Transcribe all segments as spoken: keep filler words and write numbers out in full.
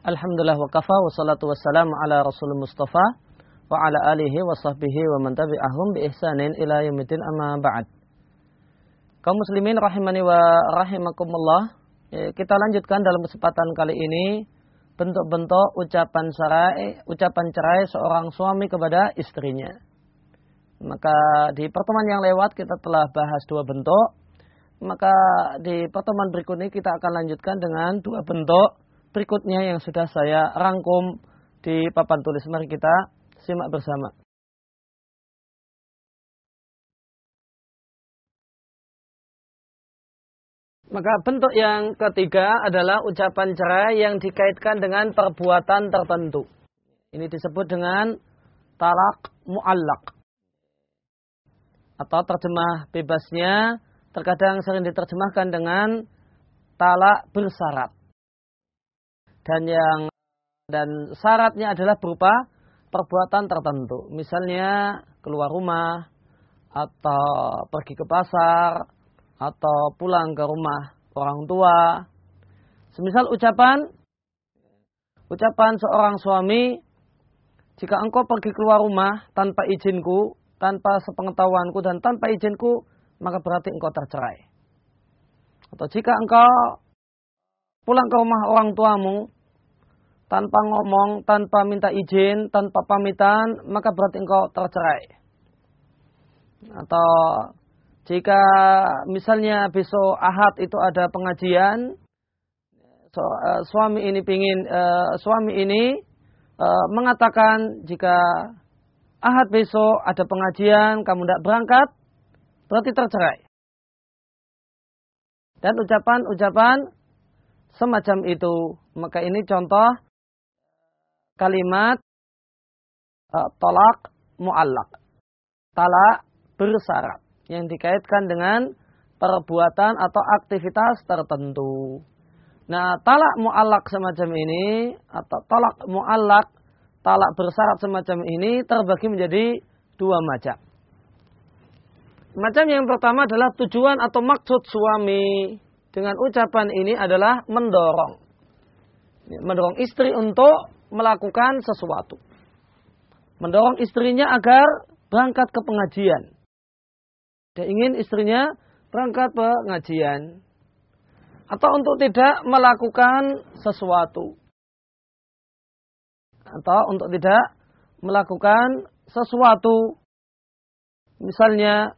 Alhamdulillah wa kafa wa salatu wassalamu ala Rasul Mustafa wa ala alihi wa sahbihi wa man tabi'ahum bi ihsanin ila yaumil amma ba'd. Kaum muslimin rahimani wa rahimakumullah, kita lanjutkan dalam kesempatan kali ini bentuk-bentuk ucapan cerai, ucapan cerai seorang suami kepada istrinya. Maka di pertemuan yang lewat kita telah bahas dua bentuk. Maka di pertemuan berikut ini kita akan lanjutkan dengan dua bentuk berikutnya yang sudah saya rangkum di papan tulis. Mari kita simak bersama. Maka bentuk yang ketiga adalah ucapan cerai yang dikaitkan dengan perbuatan tertentu. Ini disebut dengan talak mu'allaq. Atau terjemah bebasnya terkadang sering diterjemahkan dengan talak bersyarat. Dan yang dan syaratnya adalah berupa perbuatan tertentu. Misalnya keluar rumah, atau pergi ke pasar, atau pulang ke rumah orang tua. Semisal ucapan, ucapan seorang suami, jika engkau pergi keluar rumah tanpa izinku, tanpa sepengetahuanku dan tanpa izinku, maka berarti engkau tercerai. Atau jika engkau pulang ke rumah orang tuamu tanpa ngomong, tanpa minta izin, tanpa pamitan, maka berarti engkau tercerai. Atau jika misalnya besok Ahad itu ada pengajian, so, uh, suami ini pingin, uh, suami ini uh, mengatakan jika Ahad besok ada pengajian, kamu tidak berangkat, berarti tercerai. Dan ucapan-ucapan semacam itu, maka ini contoh kalimat uh, talak mu'allaq, talak bersyarat yang dikaitkan dengan perbuatan atau aktivitas tertentu. Nah, talak mu'allaq semacam ini atau talak mu'allaq, talak bersyarat semacam ini terbagi menjadi dua macam. Macam yang pertama adalah tujuan atau maksud suami dengan ucapan ini adalah mendorong. Mendorong istri untuk melakukan sesuatu. Mendorong istrinya agar berangkat ke pengajian. Dia ingin istrinya berangkat ke pengajian. Atau untuk tidak melakukan sesuatu. Atau untuk tidak melakukan sesuatu. Misalnya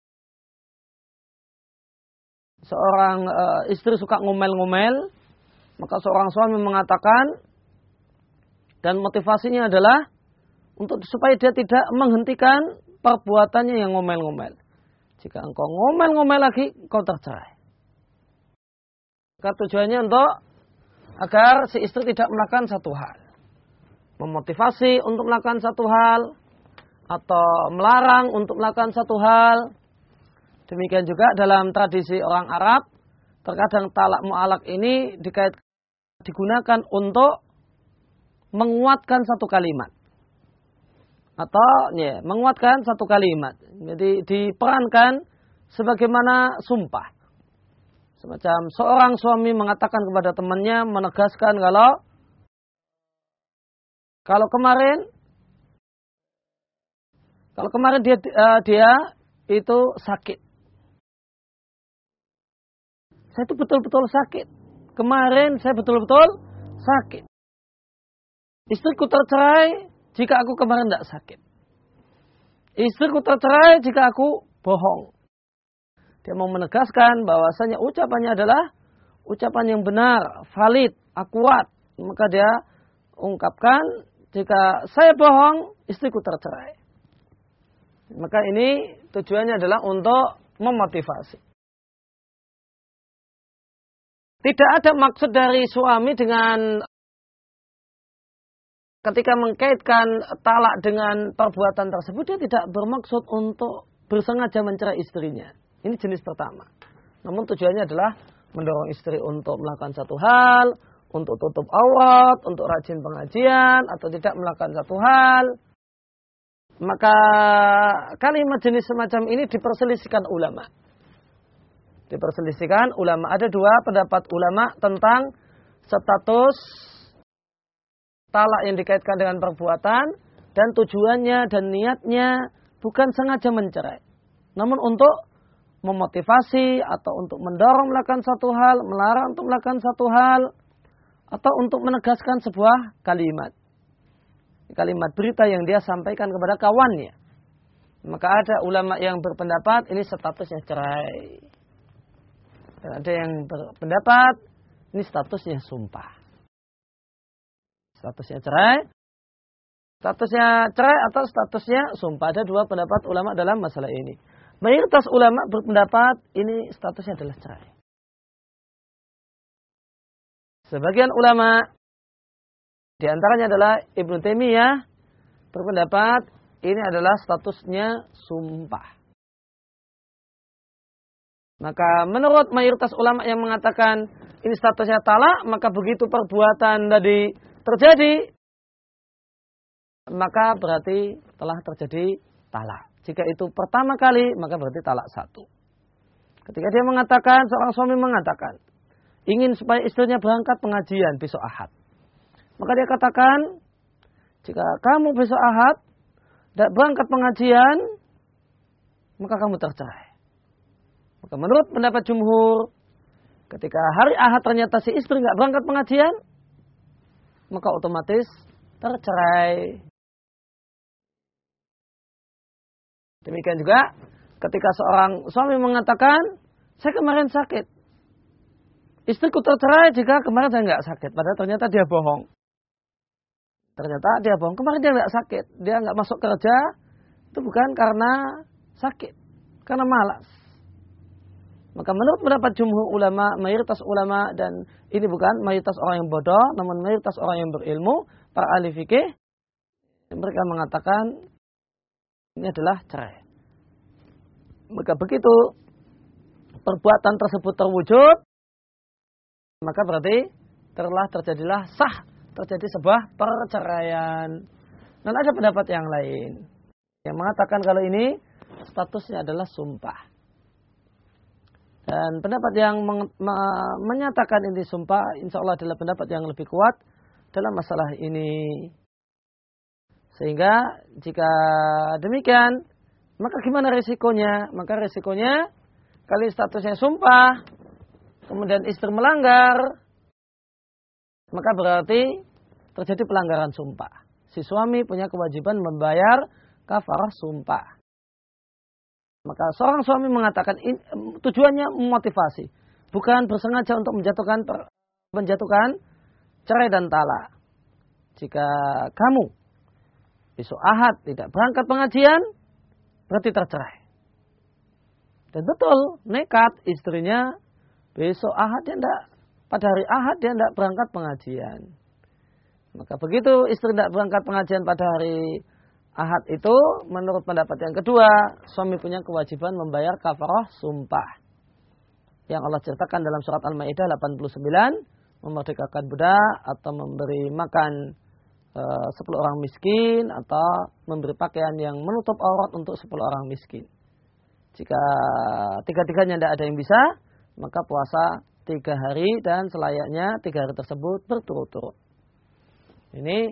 seorang uh, istri suka ngomel-ngomel, maka seorang suami mengatakan, dan motivasinya adalah untuk supaya dia tidak menghentikan perbuatannya yang ngomel-ngomel. Jika engkau ngomel-ngomel lagi, engkau tercerai. Maka tujuannya untuk agar si istri tidak melakukan satu hal. Memotivasi untuk melakukan satu hal, atau melarang untuk melakukan satu hal. Demikian juga dalam tradisi orang Arab, terkadang talak mu'allaq ini dikait, digunakan untuk menguatkan satu kalimat. Atau ya, menguatkan satu kalimat. Jadi diperankan sebagaimana sumpah. Semacam seorang suami mengatakan kepada temannya, menegaskan kalau kalau kemarin kalau kemarin dia uh, dia itu sakit. Saya itu betul-betul sakit. Kemarin saya betul-betul sakit. Istriku tercerai jika aku kemarin tidak sakit. Istriku tercerai jika aku bohong. Dia mau menegaskan bahwasanya ucapannya adalah ucapan yang benar, valid, akurat. Maka dia ungkapkan, jika saya bohong, istriku tercerai. Maka ini tujuannya adalah untuk memotivasi. Tidak ada maksud dari suami dengan ketika mengkaitkan talak dengan perbuatan tersebut, dia tidak bermaksud untuk bersengaja mencerai istrinya. Ini jenis pertama. Namun tujuannya adalah mendorong istri untuk melakukan satu hal, untuk tutup aurat, untuk rajin pengajian, atau tidak melakukan satu hal. Maka kalimat jenis semacam ini diperselisihkan ulama. Diperselisihkan ulama. Ada dua pendapat ulama tentang status talak yang dikaitkan dengan perbuatan dan tujuannya dan niatnya bukan sengaja mencerai, namun untuk memotivasi atau untuk mendorong melakukan satu hal, melarang untuk melakukan satu hal, atau untuk menegaskan sebuah kalimat. Kalimat berita yang dia sampaikan kepada kawannya. Maka ada ulama yang berpendapat ini statusnya cerai. Dan ada yang berpendapat ini statusnya sumpah. Statusnya cerai. Statusnya cerai atau statusnya sumpah. Ada dua pendapat ulama dalam masalah ini. Mayoritas ulama berpendapat ini statusnya adalah cerai. Sebagian ulama, di antaranya adalah Ibnu Taimiyah, berpendapat ini adalah statusnya sumpah. Maka menurut mayoritas ulama yang mengatakan ini statusnya talak, maka begitu perbuatan tadi terjadi, maka berarti telah terjadi talak. Jika itu pertama kali, maka berarti talak satu. Ketika dia mengatakan, seorang suami mengatakan, ingin supaya istrinya berangkat pengajian besok Ahad. Maka dia katakan, jika kamu besok Ahad tidak berangkat pengajian, maka kamu tercerai. Maka menurut pendapat jumhur, ketika hari Ahad ternyata si istri nggak berangkat pengajian, maka otomatis tercerai. Demikian juga ketika seorang suami mengatakan, saya kemarin sakit. Istriku tercerai jika kemarin saya nggak sakit. Padahal ternyata dia bohong. Ternyata dia bohong. Kemarin dia nggak sakit. Dia nggak masuk kerja. Itu bukan karena sakit. Karena malas. Maka menurut pendapat jumhur ulama, mayoritas ulama, dan ini bukan mayoritas orang yang bodoh, namun mayoritas orang yang berilmu, para ahli fikih, mereka mengatakan ini adalah cerai. Maka begitu perbuatan tersebut terwujud, maka berarti telah terjadilah sah, terjadi sebuah perceraian. Dan ada pendapat yang lain yang mengatakan kalau ini statusnya adalah sumpah. Dan pendapat yang meng, me, menyatakan ini sumpah, insya Allah adalah pendapat yang lebih kuat dalam masalah ini. Sehingga jika demikian, maka gimana risikonya? Maka risikonya, kali statusnya sumpah, kemudian istri melanggar, maka berarti terjadi pelanggaran sumpah. Si suami punya kewajiban membayar kafarah sumpah. Maka seorang suami mengatakan in, tujuannya memotivasi, bukan bersengaja untuk menjatuhkan per, menjatuhkan cerai dan talak. Jika kamu besok Ahad tidak berangkat pengajian, berarti tercerai. Dan betul, nekat istrinya besok Ahad dia tidak, pada hari Ahad dia tidak berangkat pengajian. Maka begitu istri tidak berangkat pengajian pada hari Ahad itu, menurut pendapat yang kedua, suami punya kewajiban membayar kafarah sumpah. Yang Allah ceritakan dalam surat Al-Maidah delapan puluh sembilan, memerdekakan budak atau memberi makan sepuluh orang miskin atau memberi pakaian yang menutup aurat untuk sepuluh orang miskin. Jika tiga-tiganya tidak ada yang bisa, maka puasa tiga hari dan selayaknya tiga hari tersebut berturut-turut. Ini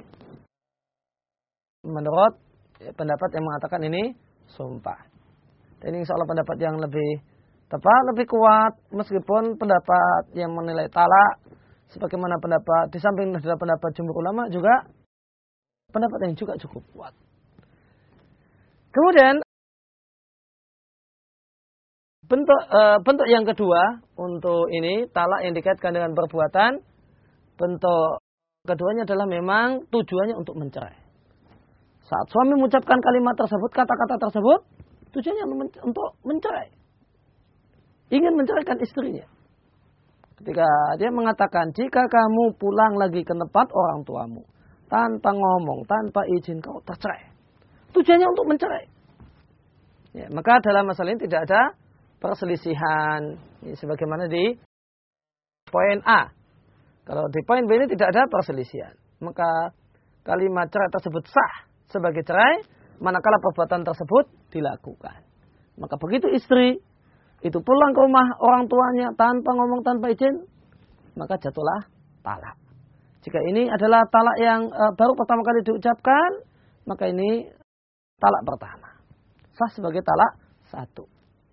menurut pendapat yang mengatakan ini sumpah. Dan ini insya Allah pendapat yang lebih tepat, lebih kuat, meskipun pendapat yang menilai talak, sebagaimana pendapat di samping adalah pendapat jumhur ulama juga pendapat yang juga cukup kuat. Kemudian bentuk e, bentuk yang kedua untuk ini talak yang dikaitkan dengan perbuatan, bentuk keduanya adalah memang tujuannya untuk mencerai. Saat suami mengucapkan kalimat tersebut, kata-kata tersebut, tujuannya untuk mencerai. Ingin menceraikan istrinya. Ketika dia mengatakan, jika kamu pulang lagi ke tempat orang tuamu, tanpa ngomong, tanpa izin kau tercerai. Tujuannya untuk mencerai. Ya, maka dalam masalah ini tidak ada perselisihan. Ya, sebagaimana di poin A. Kalau di poin B ini tidak ada perselisihan. Maka kalimat cerai tersebut sah sebagai cerai, manakala perbuatan tersebut dilakukan. Maka begitu istri itu pulang ke rumah orang tuanya tanpa ngomong, tanpa izin, maka jatuhlah talak. Jika ini adalah talak yang e, baru pertama kali diucapkan, maka ini talak pertama. Sah sebagai talak satu.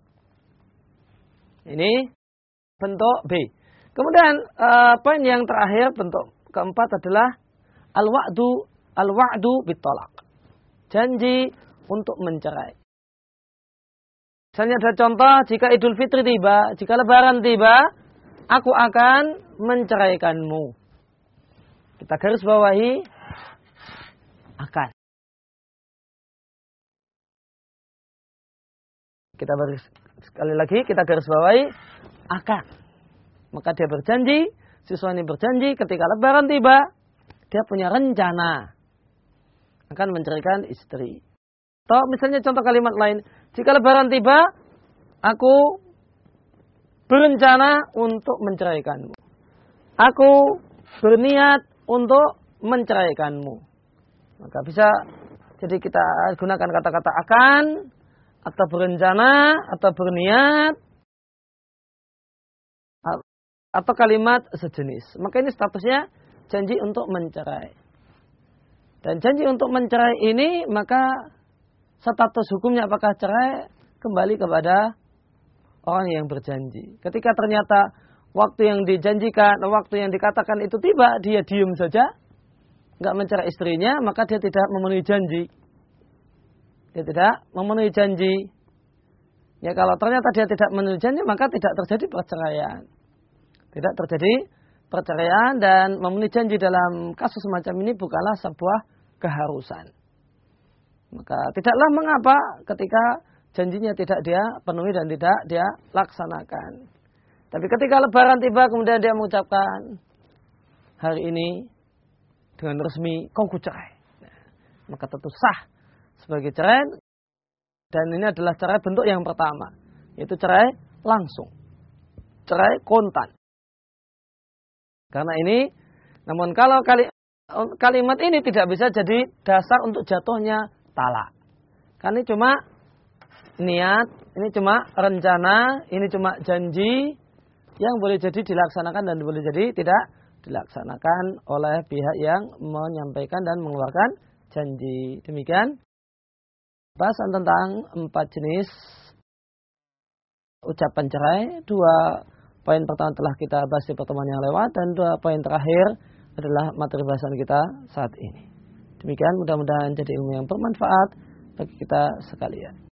Ini bentuk B. Kemudian e, poin yang terakhir, bentuk keempat adalah al-wa'du al-wa'du bitolak. Janji untuk mencerai. Misalnya ada contoh, jika Idul Fitri tiba, jika Lebaran tiba, aku akan menceraikanmu. Kita garis bawahi akan. Kita baris, sekali lagi kita garis bawahi akan. Maka dia berjanji, siswa ini berjanji ketika Lebaran tiba, dia punya rencana akan menceraikan istri. Atau misalnya contoh kalimat lain, jika Lebaran tiba, aku berencana untuk menceraikanmu. Aku berniat untuk menceraikanmu. Maka bisa jadi kita gunakan kata-kata akan, atau berencana, atau berniat, atau kalimat sejenis. Maka ini statusnya janji untuk mencerai. Dan janji untuk mencerai ini, maka status hukumnya apakah cerai kembali kepada orang yang berjanji. Ketika ternyata waktu yang dijanjikan, waktu yang dikatakan itu tiba, dia diam saja, nggak mencerai istrinya, maka dia tidak memenuhi janji. Dia tidak memenuhi janji. Ya kalau ternyata dia tidak memenuhi janji, maka tidak terjadi perceraian. Tidak terjadi perceraian dan memenuhi janji dalam kasus semacam ini bukanlah sebuah keharusan. Maka tidaklah mengapa ketika janjinya tidak dia penuhi dan tidak dia laksanakan. Tapi ketika Lebaran tiba kemudian dia mengucapkan, hari ini dengan resmi kau kucerai. Nah, maka tentu sah sebagai cerai. Dan ini adalah cerai bentuk yang pertama, yaitu cerai langsung, cerai kontan. Karena ini, namun kalau kali, kalimat ini tidak bisa jadi dasar untuk jatuhnya talak. Karena ini cuma niat, ini cuma rencana, ini cuma janji yang boleh jadi dilaksanakan dan boleh jadi tidak dilaksanakan oleh pihak yang menyampaikan dan mengeluarkan janji. Demikian bahasan tentang empat jenis ucapan cerai. Dua poin pertama telah kita bahas di pertemuan yang lewat dan dua poin terakhir adalah materi bahasan kita saat ini. Demikian mudah-mudahan jadi ilmu yang bermanfaat bagi kita sekalian.